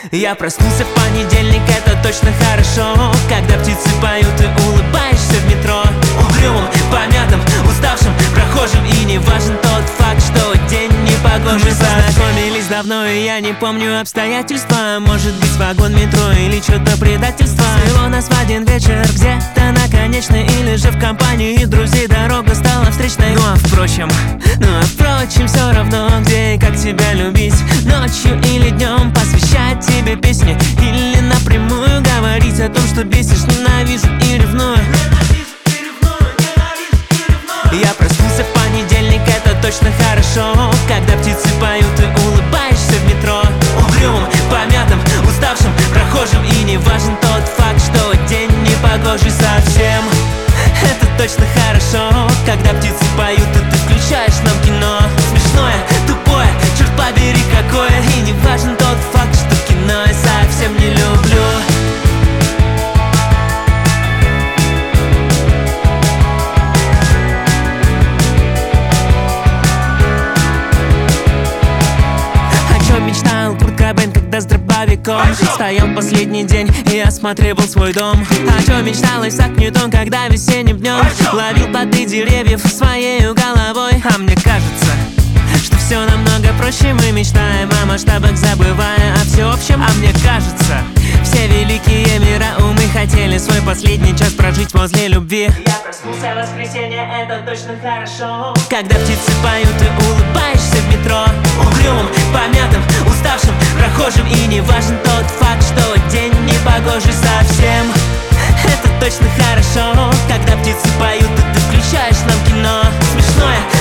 Я проснулся в понедельник, это точно хорошо. Когда птицы поют и улыбаешься в метро. Угрюмым, помятым, уставшим прохожим. И не важен тот факт, что день не погожий. Мы познакомились давно, и я не помню обстоятельства. Может быть, вагон метро или что-то предательство. Свело нас в один вечер где-то на конечной. Или же в компании друзей дорога стала встречной. Ну а впрочем, все равно, где и как тебя любить. Ночью или днем посвящать тебе песни. Или напрямую говорить о том, что бесишь, ненавижу и ревную. Я проснулся в понедельник, это точно хорошо. Когда птицы поют и улыбаешься в метро. Угрюмым, помятым, уставшим прохожим. И не важен тот факт, что день не погожий совсем. Это точно хорошо. Когда птицы поют, и ты включаешь нам кино. Смешное, тупое, черт побери какое. И не важен тот факт, что кино я совсем не люблю. Мечтал Курт Кобейн, когда с дробовиком стоял последний день и осматривал свой дом. О чем мечтал Исаак Ньютон, когда весенним днем ловил плоды деревьев своей головой. А мне кажется, что все намного проще. Мы мечтаем о масштабах, забывая о всеобщем. А мне кажется, все великие мира умы хотели свой последний час прожить возле любви. Я проснулся в воскресенье, это точно хорошо. Когда птицы поют и улыбаешься в метро. Угрюмым, помятым, уставшим прохожим. И не важен тот факт, что день не погожий совсем. Это точно хорошо. Когда птицы поют, и ты включаешь нам кино. Смешное,